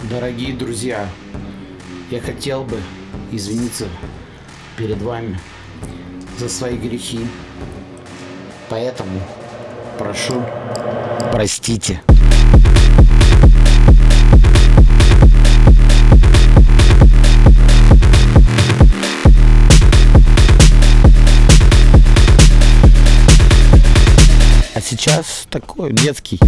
Дорогие друзья, я хотел бы извиниться перед вами за свои грехи, поэтому прошу, простите. А сейчас такой детский.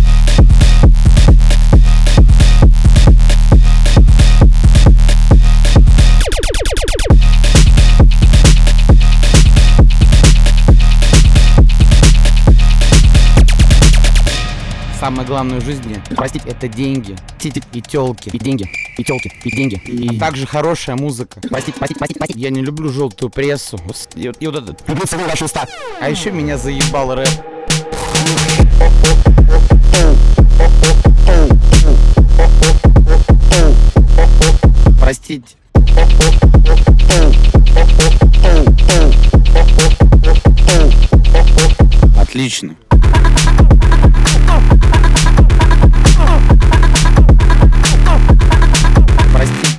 Самое главное в жизни простить — это деньги, и тёлки, и деньги, и тёлки, и деньги, а также хорошая музыка. Простить. Я не люблю желтую прессу. И вот этот. Люблю целую ваши уста. А еще меня заебал рэп. Простите. Отлично. Простите.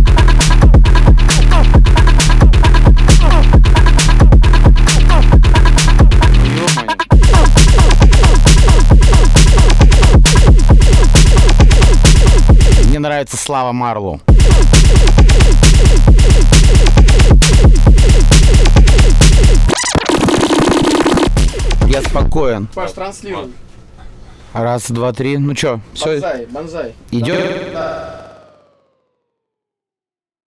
Ё-моё. Мне нравится Слава Марлоу. Я спокоен. Паш, транслируй. Раз, два, три. Ну чё, все Бонзай. идет? Да.